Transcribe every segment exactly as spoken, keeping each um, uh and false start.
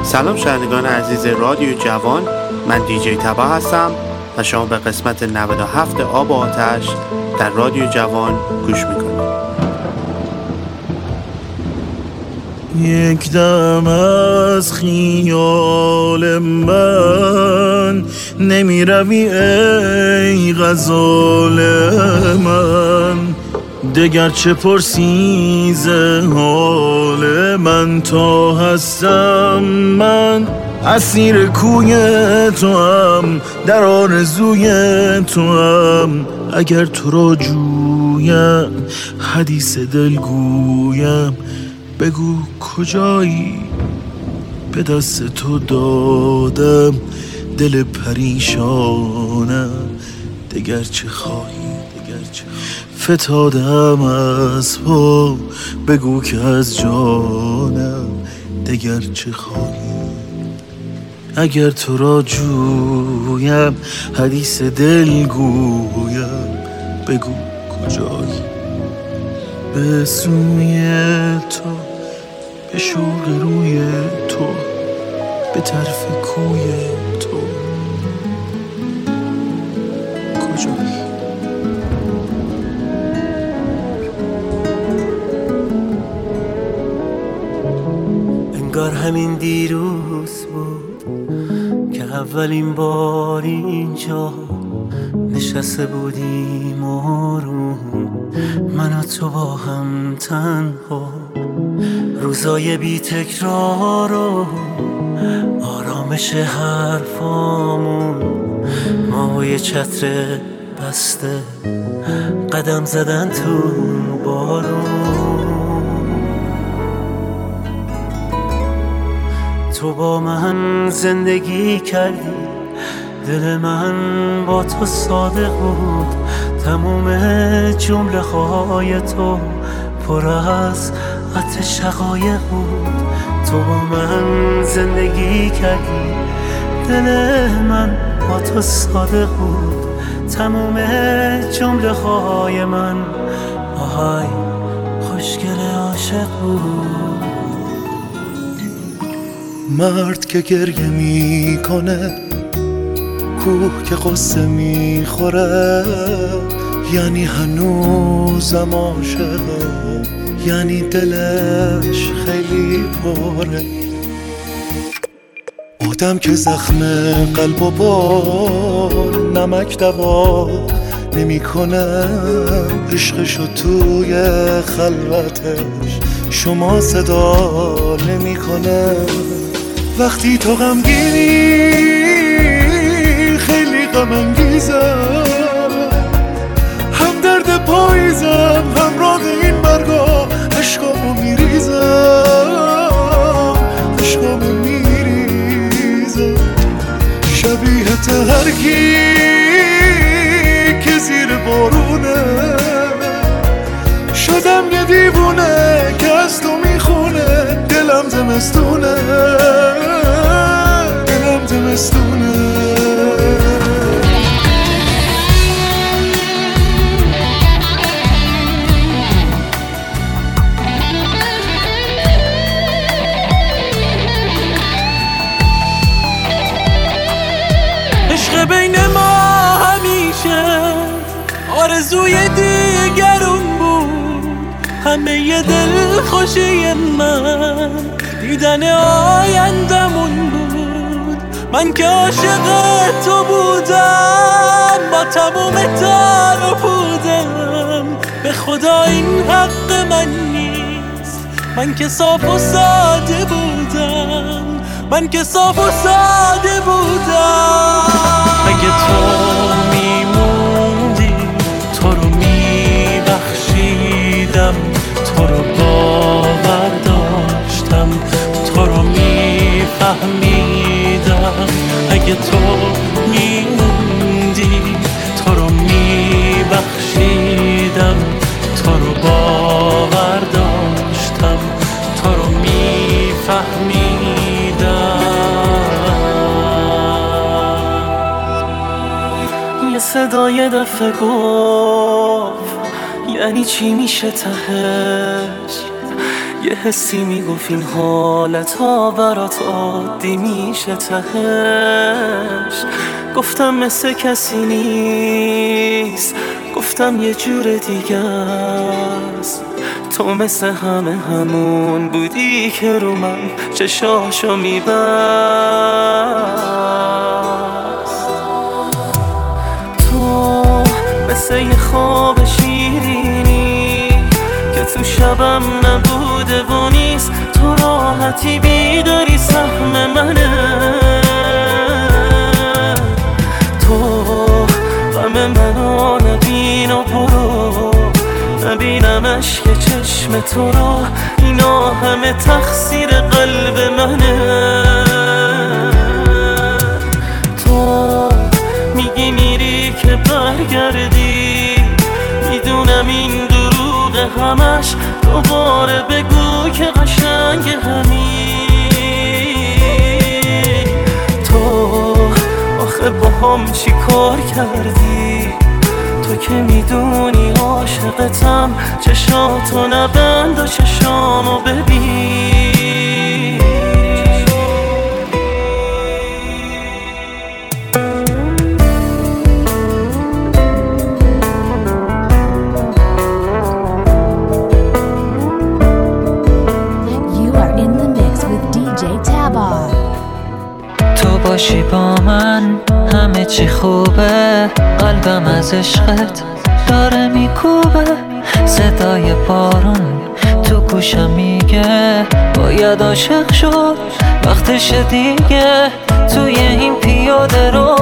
سلام شنوندگان عزیز رادیو جوان، من دیجی تبا هستم و شما به قسمت نود و هفت آب و آتش در رادیو جوان گوش میکنید. یک دم از خیال من نمی روی ای غزال من، دگر چه پرسی ز حال من، تا هستم من اسیر کوی تو هم، در آرزوی تو هم. اگر تو را جویم حدیث دل گویم، بگو کجایی به دست تو دادم دل پریشانم. دگر چه خواهی دگر چه فتادم از پا، بگو که از جانم دگر چه خواهی. اگر تو را جویم حدیث دل گویم، بگو کجایی به سوی تو، به شوق روی تو، به طرف کوی تو، کجایی. انگار همین دیروز بود که اولین بار اینجا نشسته بودیم آروم، من و تو با هم تنها، روزای بی تکرار و آرامش حرفامون، ما و یه چتر بسته قدم زدن تو بارون. تو با من زندگی کردی، دل من با تو صادق بود، تموم جمله های تو پر از آتش حقایق بود. تو با من زندگی کردی، دل من با تو صادق بود، تموم جمله های من آهای خوشگل عاشق بود. مرد که گریه می کنه، کوه که قصه می خوره، یعنی هنوزم عاشقه، یعنی دلش خیلی پره. آدم که زخم قلب و با نمک دوا نمی کنه، عشقشو توی خلوتش شما صدا نمی کنه. وقتی تو غمگینی خیلی غم انگیزم، هم درد پاییزم همراه این برگا، عشقامو میریزم عشقامو میریزم. شبیه ترکی که زیر بارونه، شدم یه دیوونه که از تو میخونه. دلم زمستونه دلم زمستونه. عشق بین ما همیشه آرزوی دیگرون بود، همه ی دل خوشی من دیدن آیندمون بود. من که عاشق تو بودم با تموم تن و پودم، به خدا این حق من نیست. من که صاف و ساده بودم، من که صاف و ساده بودم. اگه تو میموندی تو رو میبخشیدم، تو رو باور داشتم، تو رو میفهمیدم. اگه تو میموندی تو رو میبخشیدم، تو رو باور داشتم، تو رو میفهمیدم. یه صدای دفعه گفت یعنی چی میشه تهش، یه حسی میگفت این حالت ها برات عادی میشه تهش. گفتم مثل کسی نیست، گفتم یه جور دیگه است. تو مثل همه همون بودی که رو من چشاشو میبست. تو مثل یه خواب شیرینی که تو شبم نبوده و نیست. تو راحتی بیداری سهم منه. تو غم منو نبین و برو، نبینمش که چشم تو رو. اینا همه تقصیر قلب منه. تو میگی میری که برگردی، میدونم این دروغ همش. دوباره بگو که قشنگ همین. تو آخه با هم چی کار کردی؟ تو که میدونی عاشقتم. چشاتو نبند و چشامو ببین. You are in the mix with دی جی Taba. تو باشی با من همه چی خوبه. قلبم از عشقت داره میکوبه. صدای بارون تو گوشم میگه باید عاشق شد، وقتش دیگه. توی این پیاده رو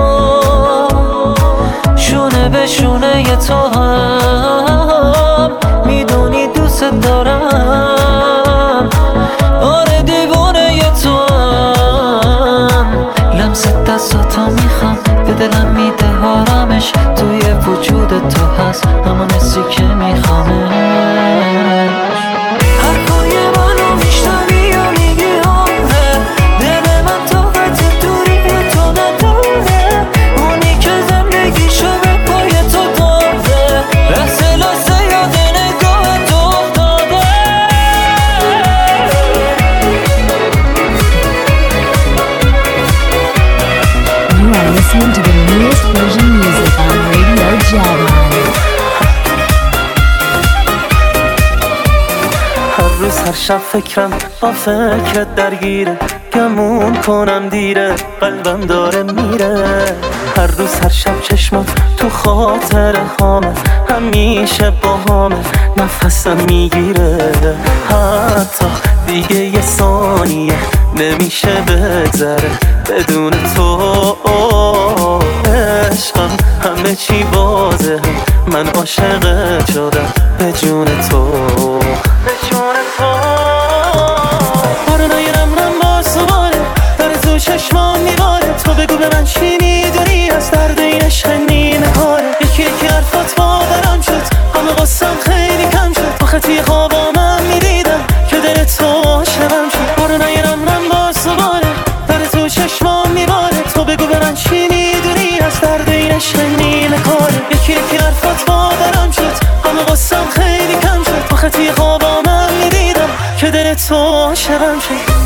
شونه به شونه ی تو هم میدونی دوست دارم. آره دیوونه ی تو هم. لمس دستاتو میخوام، به دلم میده آرامش. توی وجود تو هست همون حسی که میخوامش. حرفای منو میشنوی و میگی آره، دل من طاقت دوری تو نداره. اونی که زندگیشو به پای تو داده، لحظه لحظه یاد نگاه تو افتاده. You are listening to the newest version music on Radio Java. هر روز هر شب فکرم با فکرت درگیره. گمون کنم دیره، قلبم داره میره. هر روز هر شب چشمم تو خاطر هامه. همیشه با هامه، نفسم میگیره. حتی دیگه یه ثانیه نمیشه بگذره بدون تو. عشقم همه چی بازه، من عاشقت شدم به جون تو. به جون تو بارو نگیرم رم با سواره، در تو چشمان میباره. تو بگو به من چی میدونی از درد این عشق نیمه کاره. یکی یکی حرفات باورم شد، همه قصم خیلی کم شد. آخه توی خوابام میدیدم که دل تو عاشقم شد. بارو نگیرم رم با سواره، در تو چشمان میباره. تو بگو به من چی میدونی از درد این عشق نیمه کاره. یکی یکی حرفات باورم شد، همه قصم خیلی کم شد. آخه توی خوابام میدیدم که دل تو عاشقم شد.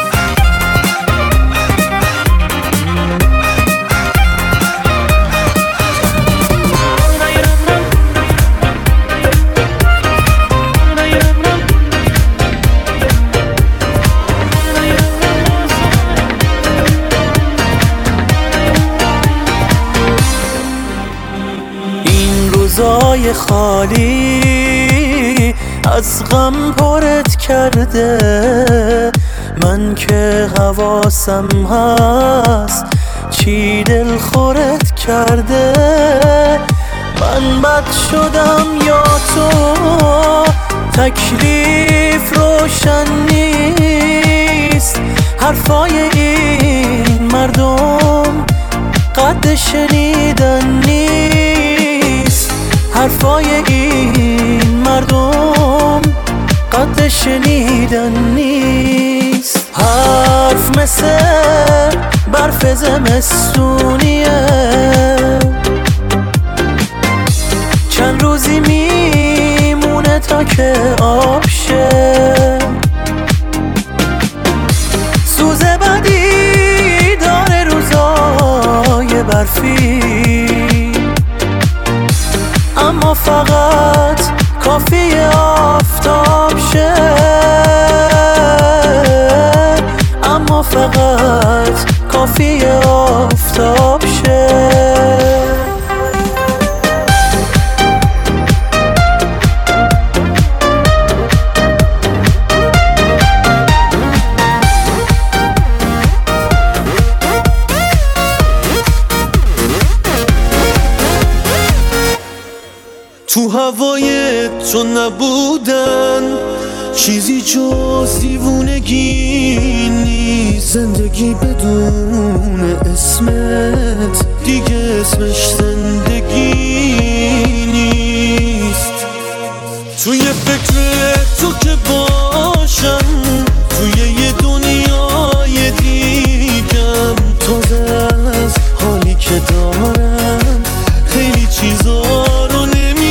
روزای خالی از غم پرت کرده. من که حواسم هست چی دل خورت کرده. من بد شدم یا تو، تکلیف روشن نیست. حرفای این مردم قد شنیدن نیست. حرفای این مردم قد شنیدن نیست. حرف مثل برف زمستونیه، چند روزی میمونه تا که آب شه. کافی، اما فقط کافی آفتاب شه، اما فقط کافی آفتاب شه. تو هوای تو نبودن چیزی جز دیوونگی نیست، زندگی بدون اسمت دیگه اسمش زندگی نیست. توی فکر تو که باشم توی یه دنیای دیگم، تازه از حالی که دارم خیلی چیزا رو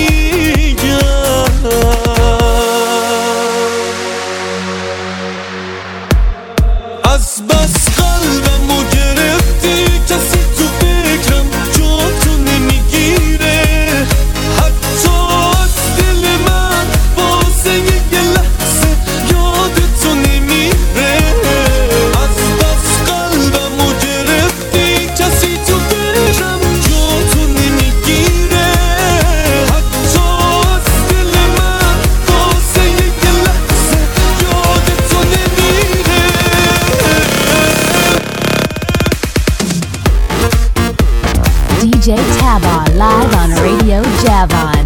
از بس قلبمو گرفتی، کسی تو فکرم جا تو نمیگیره، حتی از دل من واسه یه لحظه یاد تو نمیره. از بس قلبمو گرفتی، کسی تو فکرم جا تو نمیگیره، حتی از دل من واسه یه لحظه یاد تو نمیره. D J Taba live on Radio Javon.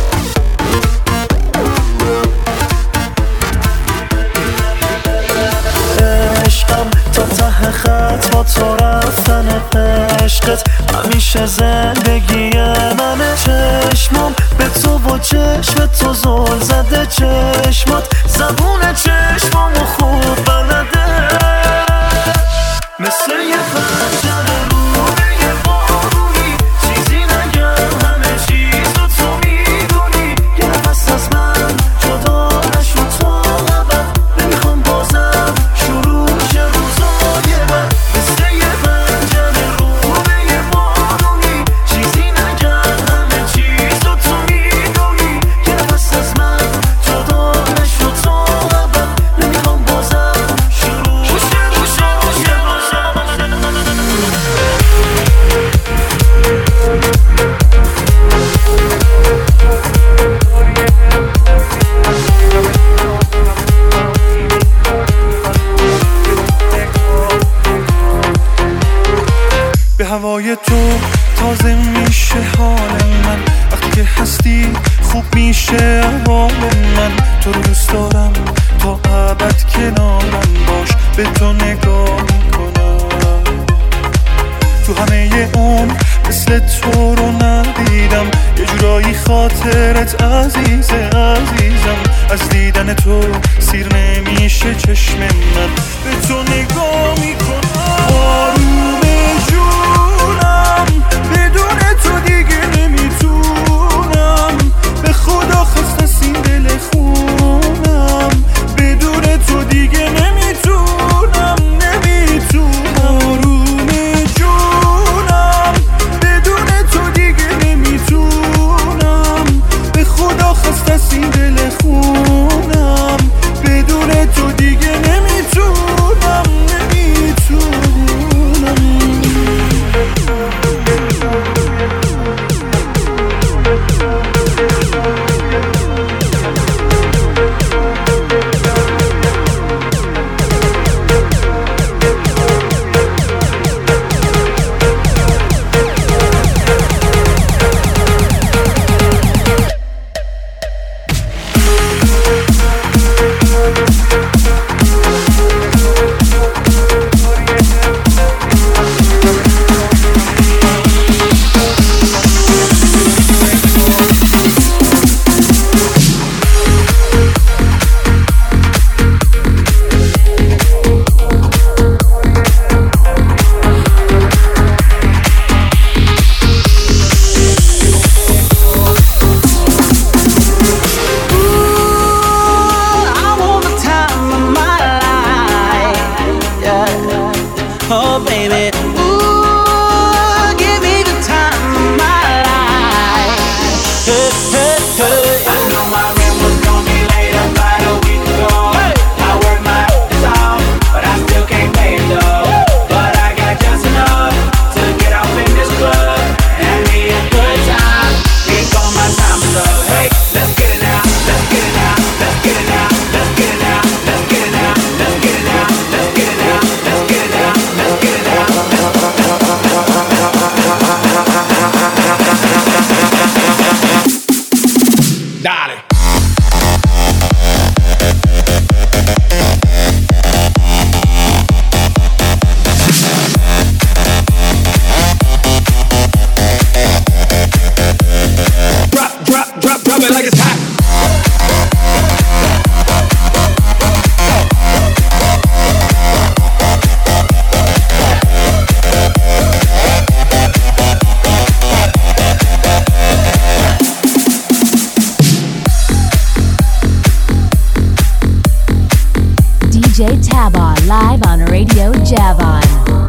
عشقم تا ته خط با تو رفتن عشقت همیشه زندگی منه. چشمم به تو و چشم تو زل زده، چشمات زبون چشمامو خوب بلده، مثل یه پنجره روی یه بارونی، چیزی نگم همه چیز رو تو میدونی. یه نفس از من جدا نشو تو ابد، نمیخوام بازم شروع شه روزای بد، مثل یه پنجره روی یه بارونی، چیزی نگم همه چیز رو تو میدونی. یه نفس از من جدا نشو تو ابد، نمیخوام بازم شروع شه روزای بد. به هوای تو تازه میشه حال من، وقتی که هستی خوب میشه احوال من. تو رو دوست دارم تا ابد کنارم باش، به تو نگاه میکنم. تو همه عمر مثل تو رو ندیدم، یه جورایی خاطرت عزیزه عزیزم. از دیدن تو سیر نمیشه چشم من، به تو نگاه میکنم. آروم جونم بدون تو دیگه نمیتونم، به خدا خسته سین دل خونم، بدون تو دیگه نمیتونم نمیتونم. آروم جونم بدون تو دیگه نمیتونم، به خدا خسته سین دل خونم، بدون تو دیگه نمیتونم نمیتونم. Oh baby, ooh, give me the Hey, hey, hey. I know my rent was gonna be late about a week ago. Hey. I worked my ass off, but I still can't pay it though. But I got just enough to get off in this club and have me a good time. Keep on my time is up. Hey, let's get it now, let's get it now, let's get it now, let's get it now, let's get it now, let's get it now, let's get it now, let's get it now, let's get it now. Dale. Drop, drop, drop, drop it like it's hot. D J Tabon live on Radio Javon.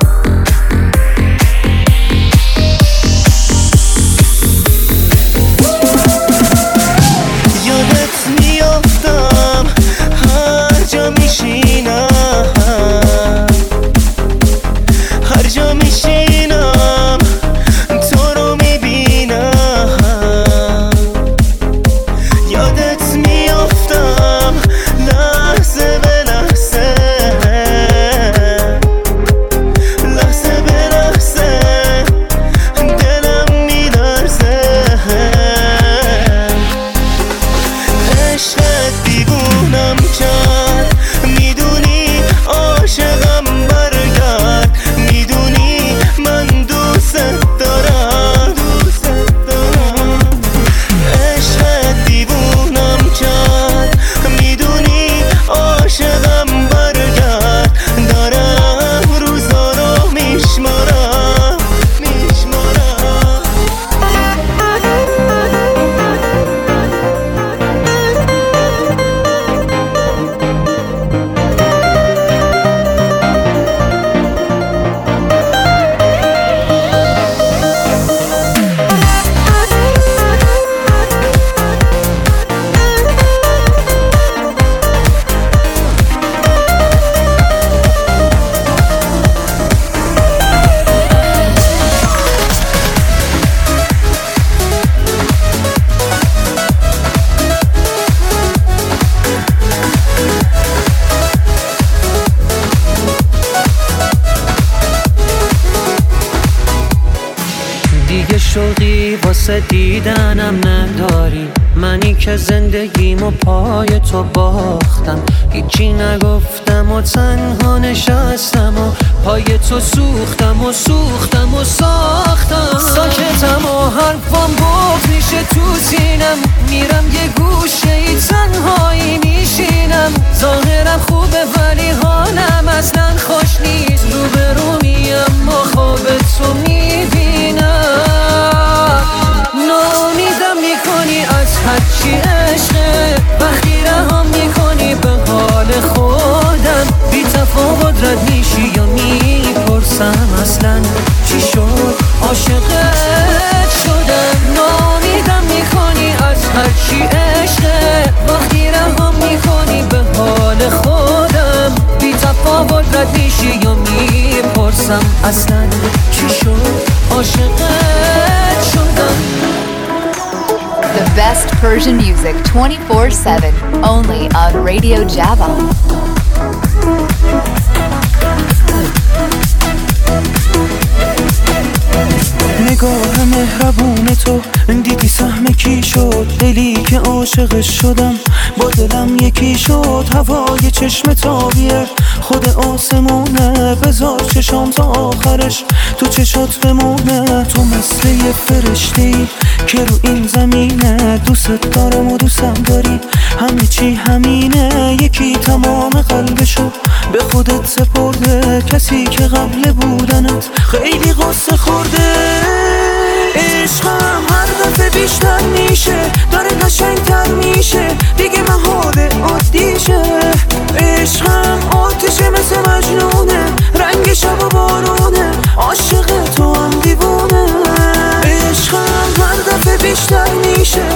یادت میافتم هر جا میشینم، هر جا میشینم تو رو میبینم. یادت میافتم لحظه به لحظه، لحظه به لحظه دلم میلرزه. عشقت دیوونم کرد، میدونی عاشقم برگرد، میدونی من دوست دارم، دوست دارم. عشقت دیوونم کرد، میدونی عاشقم برگرد، دارم روزا رو میشمارم، میشمارم. دیگه شوقی واسه دیدنم نداری، منی که زندگیمو پای تو باختم، هیچی نگفتم و تنها نشستم و پای تو سوختم و سوختم و ساختم. ساکتم و حرفام بغض میشه تو سینم، میرم یه گوشه ای تنهایی میشینم. ظاهرم خوبه ولی حالم اصلا خوش نیست، روبرو میم و خواب تو میبینم. ناامیدم میکنی از هرچی عشقه، وقتی رهام میکنی به حال خودم. بی تفاوت رد میشی یا میپرسم اصلا چی شد عاشقت شدم. ناامیدم میکنی از هرچی عشقه، وقتی رهام میکنی به حال خودم. بی تفاوت رد میشی یا میپرسم اصلا چی شد عاشقت شدم. The best Persian music twenty-four seven, only on Radio Javon. نگاه مهربون تو دیدی سهم کی شد، دلی که عاشقش شدم با دلم یکی شد. هوای چشم تابیه خود آسمونه، بذار چشام تا آخرش تو چشات بمونه. تو مثل یه فرشته‌ای که رو این زمینه، دوست دارم و دوستم داری، همه چی همینه. یکی تمام قلبشو به خودت سپرده، کسی که قبل بودنت خیلی قصه خورده. عشقم هر دفعه بیشتر میشه، داره قشنگتر میشه، دیگه محال عادیشه. عشقم آتیشه مثل مجنونه، رنگ شب و بارونه، عاشق تو هم دیوونه. عشقم هر دفعه بیشتر میشه،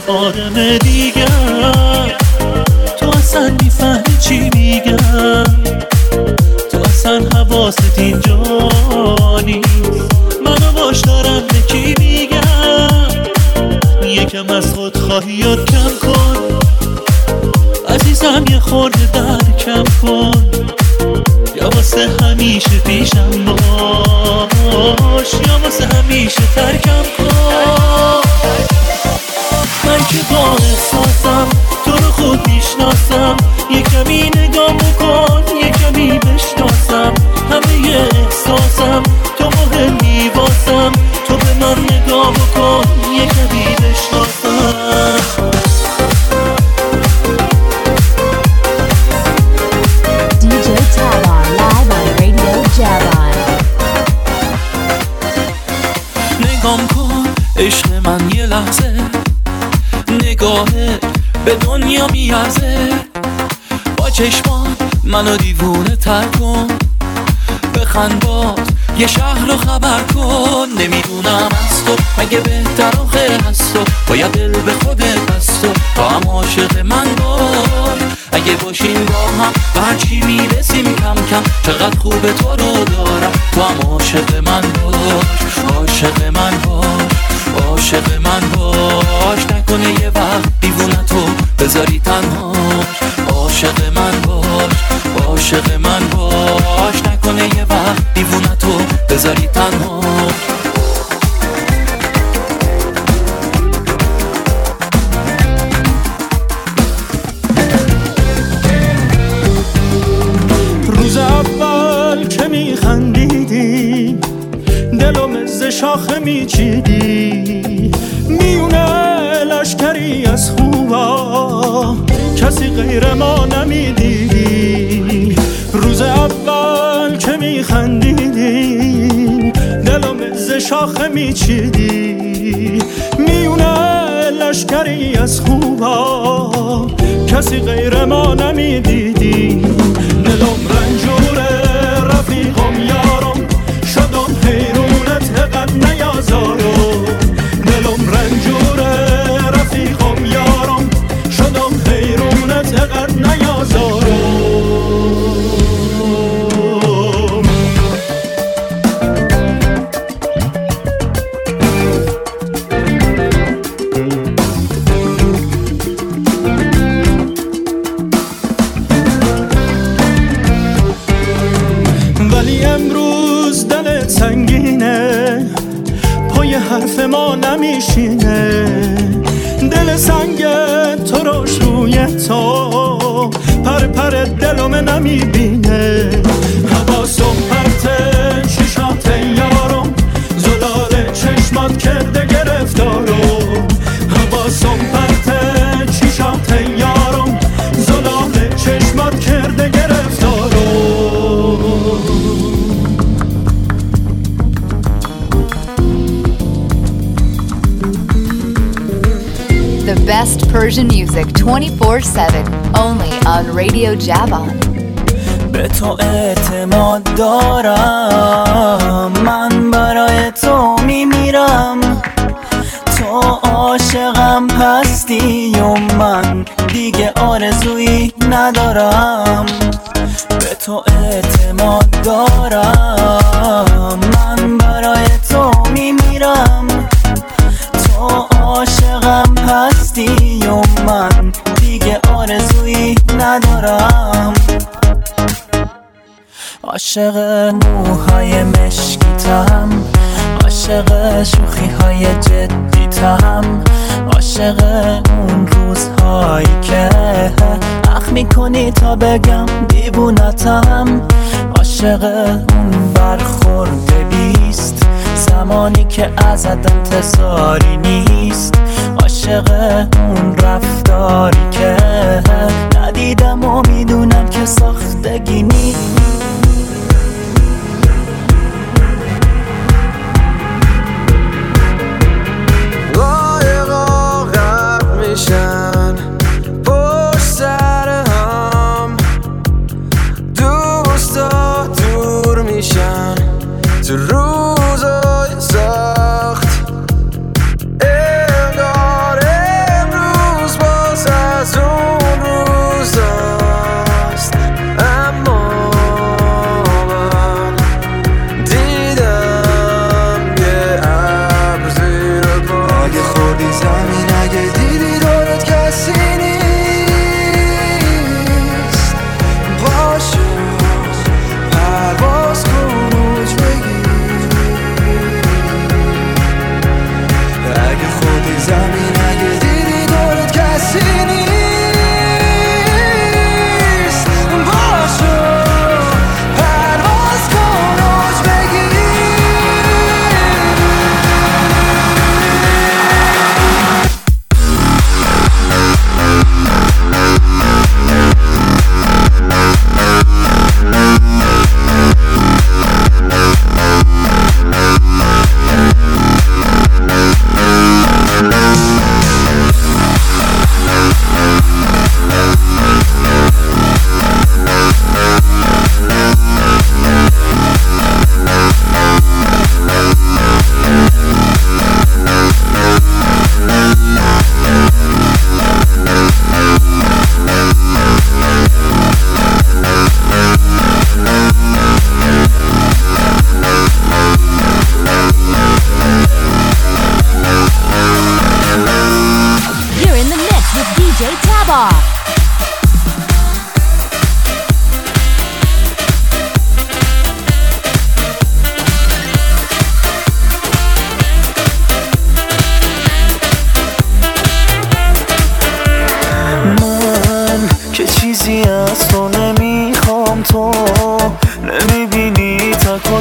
آدم دیگر. تو اصلا میفهمی چی میگم، تو اصلا حواست اینجا نیست. منو باش دارم به کی میگم، یکم از خود خواهیات کم کن عزیزم، یه خورده در کم کن، یا واسه همیشه پیشم باش، یا واسه همیشه ترکم کن. من که با احساسم تو رو خوب میشناسم، یه کمی نگاه بکن، یه کمی بشناسم، همه یه احساسم تو مهمی واسم، تو به من نگاه بکن، یه کمی بشناسم. دی جی Taba live on Radio Javan. نگام کن عشق من یه لحظه، نگاهت به دنیا میارزه، با چشمان منو دیوونه تر کن، بخند باز یه شهر رو خبر کن. نمیدونم از تو مگه بهتر آخه هست تو، باید دل به خودت هست تو، تا هم عاشق من باش. اگه باشیم با هم به هرچی میرسیم کم کم، چقدر خوبه تو رو دارم، تو هم عاشق من باش، عاشق من باش، عاشق من باش. نکنه یه وقت دیوونه تو بذاری تنهاش، عاشق من باش، عاشق من باش. نکنه یه وقت دیوونه تو بذاری تنهاش. روز اول که میخندیدی دلم ز شاخه میچیدی، میونه لشکری از خوبا کسی غیر ما نمیدیدی. روز اول که میخندیدی دلم ز شاخه میچیدی، میونه لشکری از خوبا کسی غیر ما نمیدیدی. دلم رنجوره رفیقم یارم، شدم حیرونت قد نیازارم. دلم رنجوره رفیقم یارم، شدم حیرونت قد نیازارم. ولی امروز دلت سنگینه، پای حرف ما نمیشینه. دل سنگ تو روش روی تو پر پر دلم نمیبینه. حواسم پرته چشات یارم، زلال چشمات کرده گرفتارم. حواسم پرته چشات یارم، زلال چشمات کرده گرفتارم. The best Persian music twenty-four seven, only on Radio Javan. به تو اعتماد دارم، من برای تو میمیرم. تو عاشقم هستی و من دیگه آرزویی ندارم. به تو اعتماد دارم، من برای تو میمیرم. تو عاشقم هستی و من دیگه آرزویی ندارم. عاشق موهای مشکیتم، عاشق شوخی های جدیتم، عاشق اون روزهایی که اخ میکنی تا بگم دیوونتم. عاشق اون برخورد بیست، زمانی که ازت انتظاری نیست. عاشق اون رفتاری که ندیدم و میدونم که ساختگی نیست. قایقا غرق میشن پشت سر هم، دوستا دور میشن تو روزای سخت. انگار امروز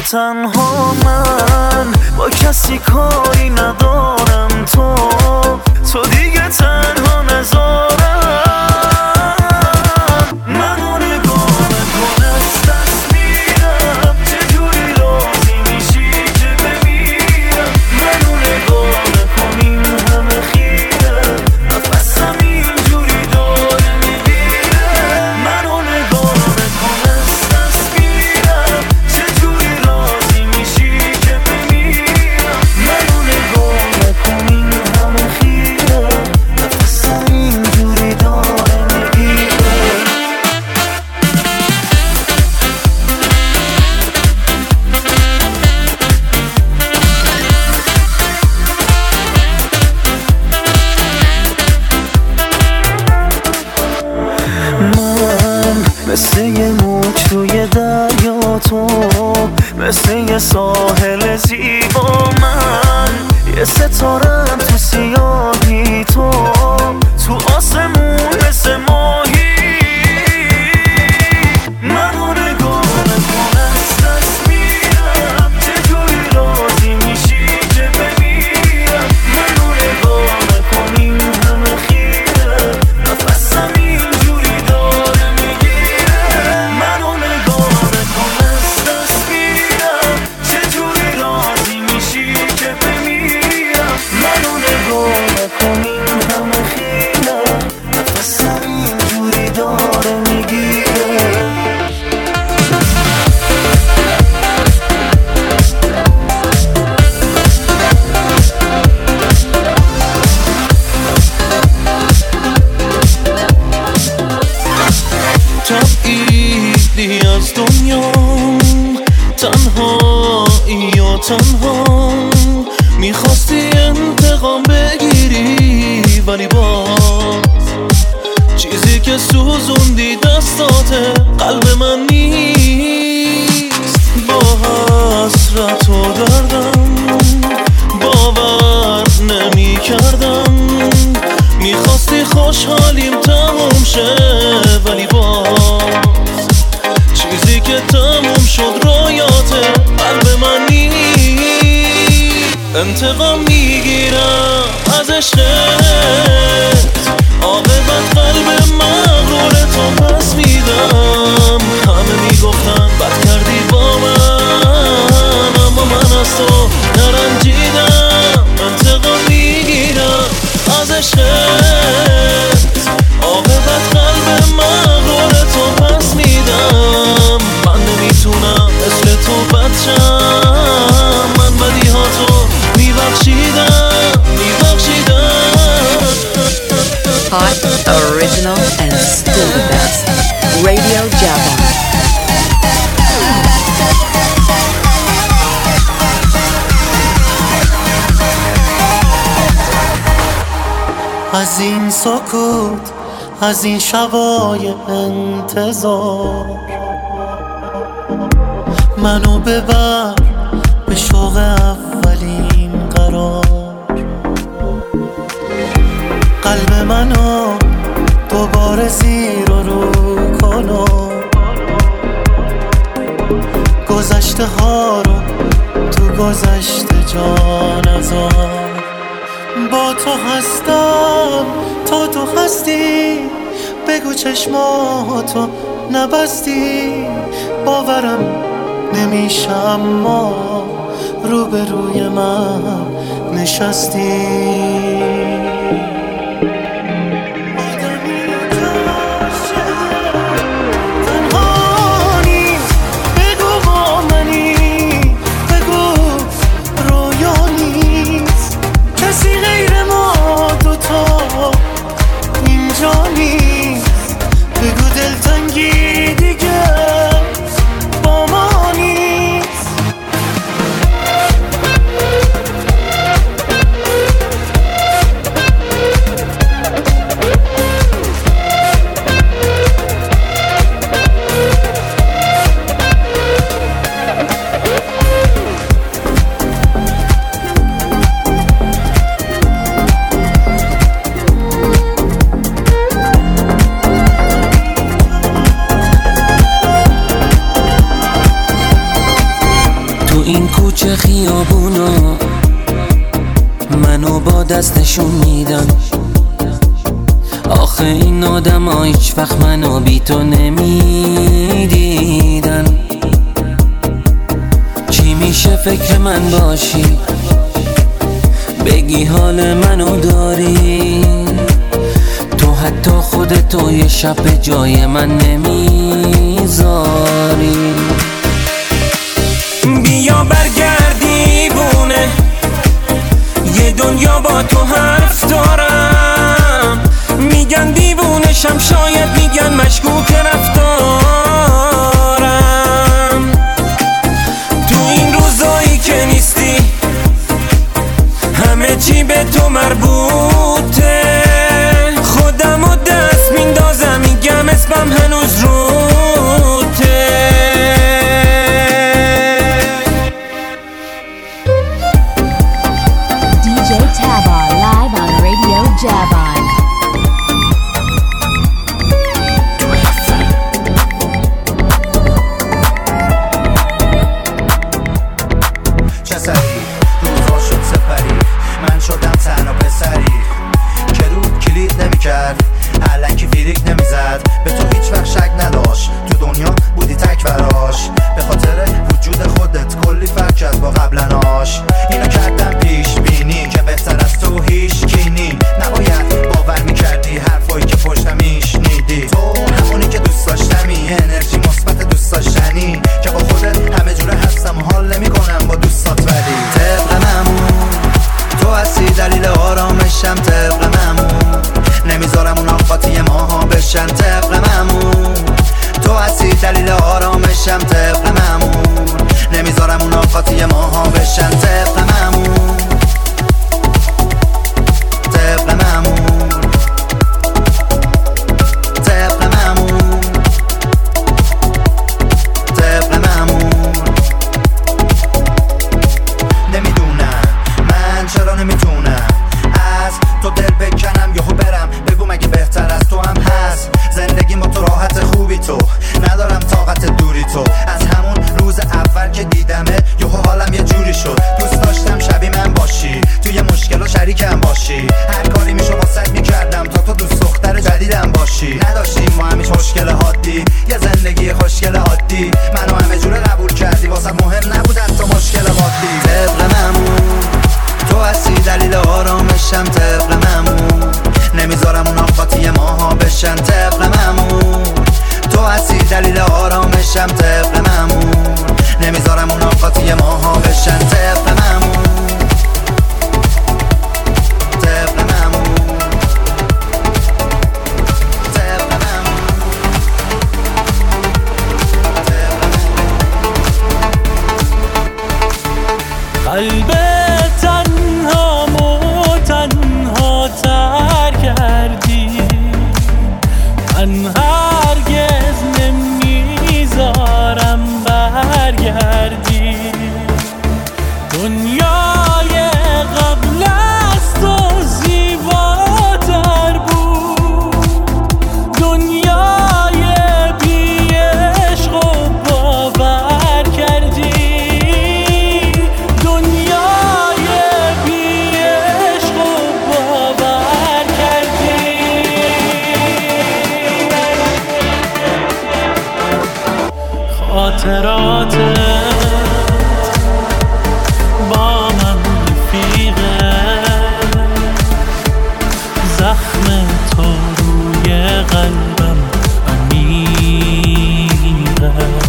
تنها من با کسی کاری ندارم، تو تو دیگه تنها نذارم. منو نگاه نکن از دست میرم، چجوری راضی میشی که بمیرم. منو نگاه نکن این همه خیره، نفسم اینجوری داره میگیره. منو نگاه نکن از دست میرم، چجوری راضی میشی که بمیرم. منو نگاه نکن این همه خیره، نفسم اینجوری داره میگیره. من مثل یه موج توی دریا، تو مثل یه ساحل زیبا. من یه ستارم تو سیاهی، تو تو آسمون مثل ماهی. منو نگاه نکن از دست میرم، چجوری راضی میشی که بمیرم. منو نگاه نکن این همه خیره، نفسم اینجوری داره میگیره. منو نگاه نکن از دست میرم، چجوری راضی میشی که بمیرم. منو نگاه نکن این همه خیره، نفسم اینجوری داره میگیره. تبعیدی از دنیا، تنهایی یا تنها، میخواستی انتقام بگیری ولی باز چیزی که سوزوندی دستاته قلب من نیست. با حسرت و دردم باور نمی کردم، میخواستی خوشحالیم تموم شه ولی باز چیزی که تموم شد رویات قلب من نیست. انتقام میگیرم از عشقت، عاقبت قلب مغرور تو پس میدم. همه میگفتن بد کردی با من، اما من از تو نرنجیدم. انتقام میگیرم از عشقت، عاقبت قلب مغرور تو پس میدم. من نمیتونم مثل تو بچم، من بدی ها تو میبخشیدم میبخشیدم. Hot, original, and still the best. Radio Javon. از این سکوت، از این شبای انتظار، منو ببر به شوق اولین قرار. قلب منو دوباره زیر و رو کنو، گذشته ها رو تو گذشته جا نذار. با تو هستم تا تو هستی، بگو چشماتو نبستی. باورم نمیشه اما روبروی من نشستی. بگو دلتنگی دیگه با ما نیست. کوچه خیابونا منو با دستشون میدن. آخه این آدم ها هیچ وقت منو بی تو نمیدیدن. چی میشه فکر من باشی بگی حال منو داری؟ تو حتی خودتو یه شب به جای من نمیذاری. بیا برگردی بونه یه دنیا با تو حرف دارم. میگن دیوونشم شاید میگن مشکوک رفتارم. تو این روزایی که نیستی همه چی به تو مربوطه. خودم و دست میندازم میگم اسمم هنوز روته. دی جی Taba live on Radio Javon. علکی فیریک نمیزد به تو هیچ وقت شک نداشت. تو دنیا بودی تک براش به خاطر وجود خودت کلی فرق کرد با قبلناش. اینو کردم پیش بینی که بهتر از تو هیچ کینی. نباید باور میکردی حرفایی که پشتم میشنیدی. تو همونی که دوست داشتمی انرژی مثبت دوست داشتنی که با خودت همه جوره هستم و حال نمیکنم با دوستات. ولی طبق ممون تو هستی دلیل آرامشم. طبق ممون نمیذارم اون آقاتی ماها بشن. طبق ممون تو هستی دلیل آرامشم. طبق ممون نمیذارم اون آقاتی ماها بشن. طبق ممون طبق ممون طبق ممون طبق ممون. نمیدونم من چرا نمیتونم از تو دل بکنم یهو برم. بگو مگه بهتر از تو هم هست زندگی با تو راحت خوبی؟ تو ندارم طاقت دوری. تو از همون روز اول که دیدمه یهو حالم یه جوری شد. دوست داشتم شبیه من باشی توی مشکل و شریکم باشی. هر کاری میشو واسط میکردم تا تو دوست دختر جدیدم باشی. نداشتیم ما همیش مشکل حادی یه زندگی خوشگل عادی. منو همه جوره قبول کردی واسط مهم نبود حتی مشکل مادی. طبق ممون تو هستی دلیل آرامشم. طبق ممون نمیذارم اون آقاتی ماها بشن. طبق ممون تو هستی دلیل آرامشم. طبق ممون نمیذارم اون آقاتی ماها بشن. طبق ممون طبق ممون طبق ممون قلب تنها مو تنها تر کردی. من هرگز نمیذارم برگردی. دنیای قبل از تو زیباتر بود. دنیای بی عشق و باور کردی. دنیای بی عشق و باور کردی. خاطراتت با من رفیقه. زخم تو روی قلبم عمیقه.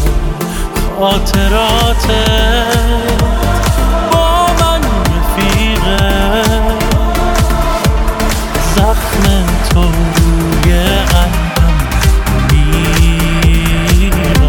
خاطراتت با من رفیقه. زخم تو روی قلبم عمیقه.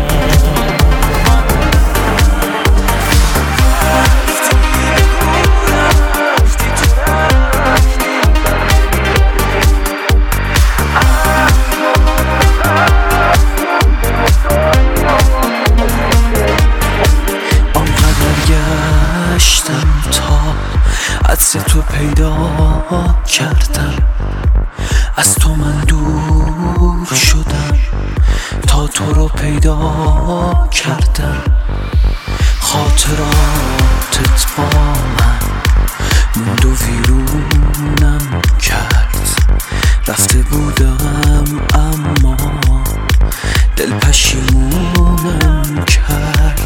تو پیدا کردم. از تو من دور شدم تا تو رو پیدا کردم. خاطراتت با من موند و ویرونم کرد. رفته بودم اما دل پشیمونم کرد.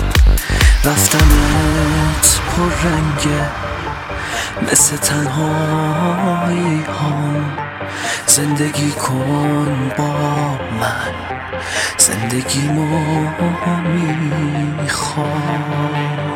رفتنت پر رنگه مثل تنهایی هم. زندگی کن با من، زندگیمو میخوام.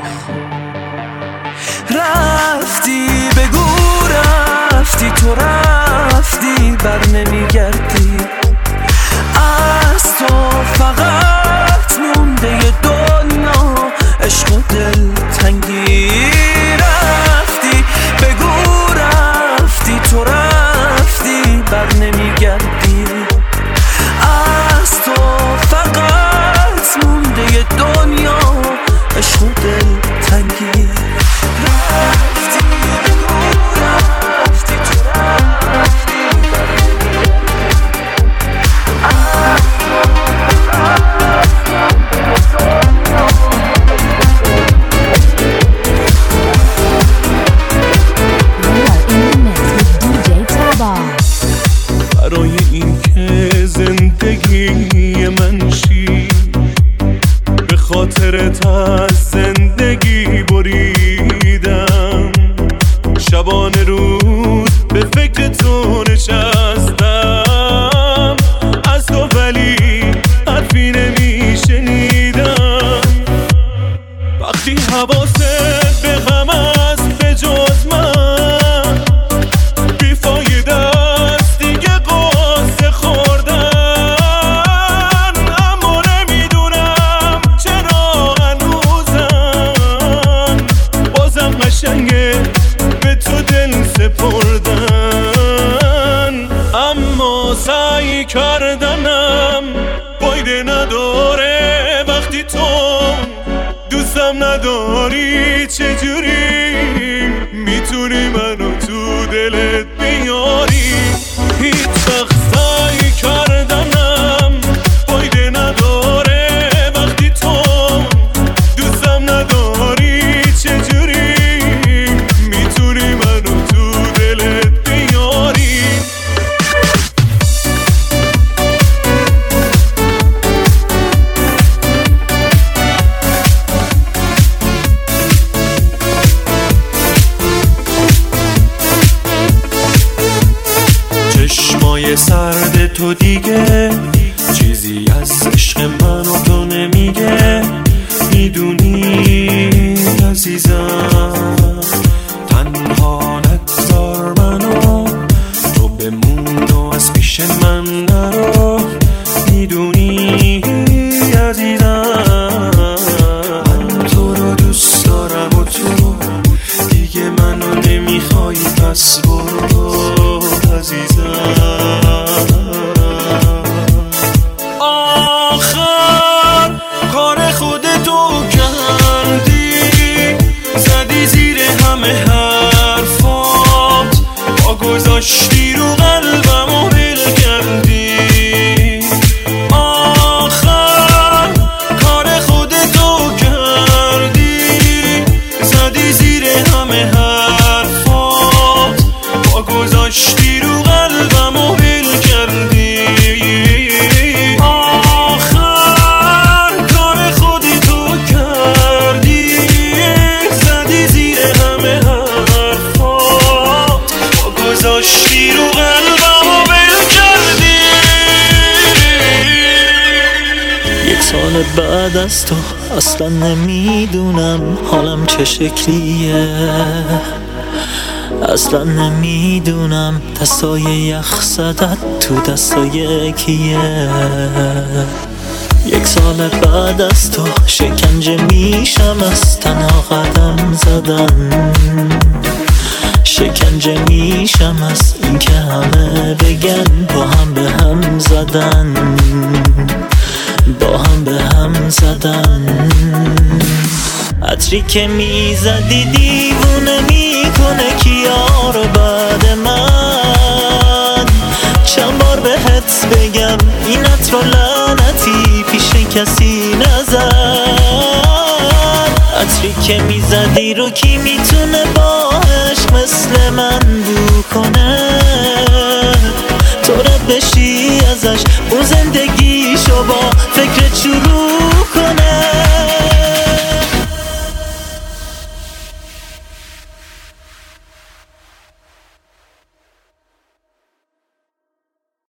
رفتی بگو رفتی، تو رفتی بر نمیگردی. از تو فقط مونده ی دنیا عشق و دل تنگی. رفتی بگو رفتی، تو رفتی بر نمیگردی. از تو فقط مونده ی دنیا عشق و دل تنگی. رفتی بگو رفتی، تو رفتی بر برای این که زندگی من شی، به خاطرت از زندگی بریدم. شبانه روز به فکر تو نشستم. از تو ولی حرفی نمیشنیدم. وقتی حواست به غم است به جز من، بیفایده است دیگه قصه خوردن. اما نمیدونم چرا هنوزم بازم قشنگه به تو دل سپردن. اما سعی کردنم فایده نداره وقتی تو دوستم نداری. چجوری میتونی منو تو دلت بیاری؟ هیچ وقت سعی کردنم فایده نداره وقتی تو دوستم نداری. چجوری میتونی منو تو دلت بیاری؟ چشمای سرد تو دیگه چیزی از عشق من و تو نمیگه. میدونی عزیزم تنها نگذار منو، تو بمون و از پیش من نرو. میدونی عزیزم من تو رو دوست دارم و تو دیگه منو نمیخوای، پس برو عزیزم. آخر کار خودتو کردی، زدی زیر همه حرفات، با گذاشتی رو قلبم و ول کردی. آخر کار خودتو کردی، زدی زیر همه حرفات، با گذاشتی رو قلبم و ول کردی. آخر کار خودتو کردی، زدی زیر همه حرفات، با گذاشتی رو قلبم و ول کردی. یک سال بعد از تو اصلا نمیدونم حالم چه شکلیه. اصلا نمیدونم دستای یخ زدت تو دستای کیه. یک سال بعد از تو شکنجه میشم از تنها قدم زدن. شکنجه میشم از این که همه بگن با هم به هم زدن، با هم به هم زدن. عطری که میزدی دیوونه میکنه کیا رو بعد من. چند بار بهت بگم این عطر و لعنتی پیش کسی نزن. عطر ای رو کی میتونه با عشق مثل من بو کنه، تو رد بشی ازش اون زندگیشو با فکر چورو